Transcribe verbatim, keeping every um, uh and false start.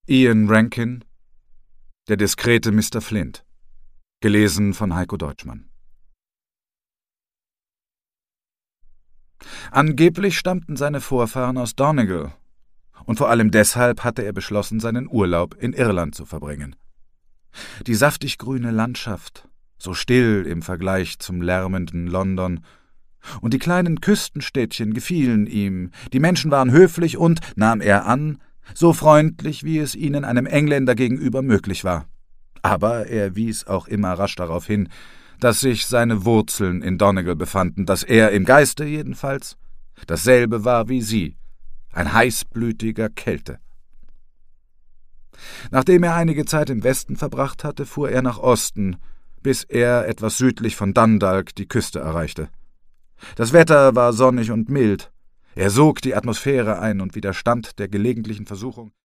Ian Rankin, Der diskrete Mister Flint. Gelesen von Heiko Deutschmann. Angeblich stammten seine Vorfahren aus Donegal, und vor allem deshalb hatte er beschlossen, seinen Urlaub in Irland zu verbringen. Die saftig grüne Landschaft, so still im Vergleich zum lärmenden London, und die kleinen Küstenstädtchen gefielen ihm, die Menschen waren höflich und, nahm er an, so freundlich, wie es ihnen einem Engländer gegenüber möglich war. Aber er wies auch immer rasch darauf hin, dass sich seine Wurzeln in Donegal befanden, dass er im Geiste jedenfalls dasselbe war wie sie, ein heißblütiger Kelte. Nachdem er einige Zeit im Westen verbracht hatte, fuhr er nach Osten, bis er etwas südlich von Dundalk die Küste erreichte. Das Wetter war sonnig und mild. Er sog die Atmosphäre ein und widerstand der gelegentlichen Versuchung,